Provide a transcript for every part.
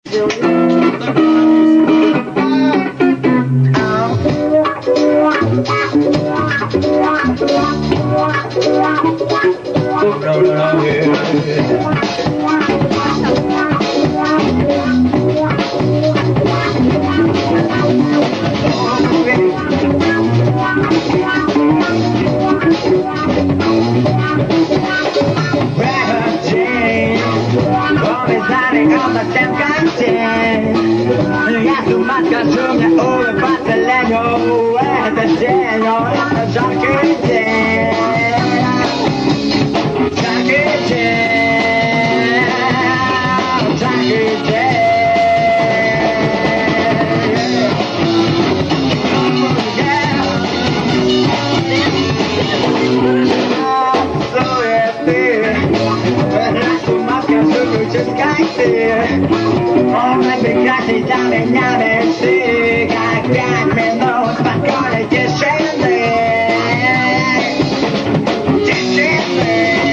Ja tu matka ciągnie ule patelenio, te dzienio, żarki dzień, żarki dzień, żarki dzień. Ona wygracie dla mnie nawet jak mnie noc spokojnie dziewczyny. Dziewczyny,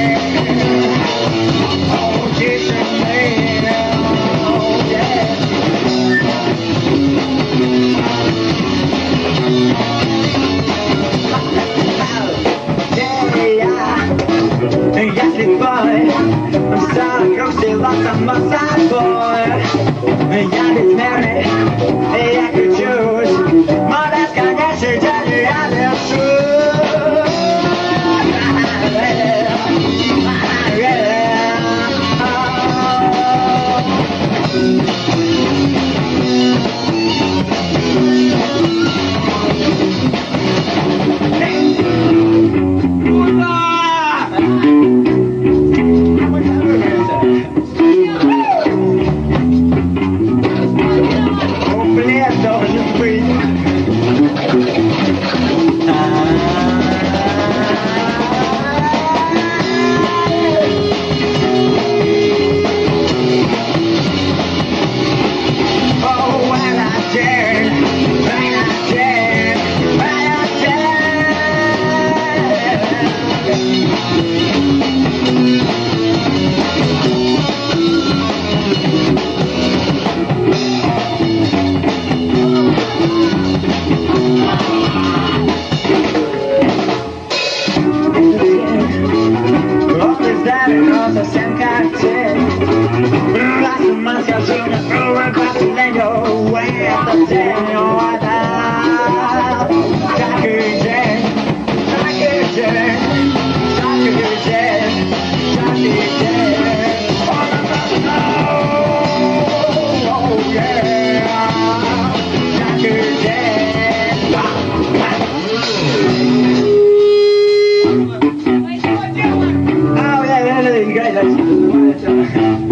o dziewczyny, oh yeah. Yes, boy, I'm sorry, girl, still lost on my side, boy. Yeah, it's married, I could choose. My last guy, yes, it's true. Oh yeah, you guys.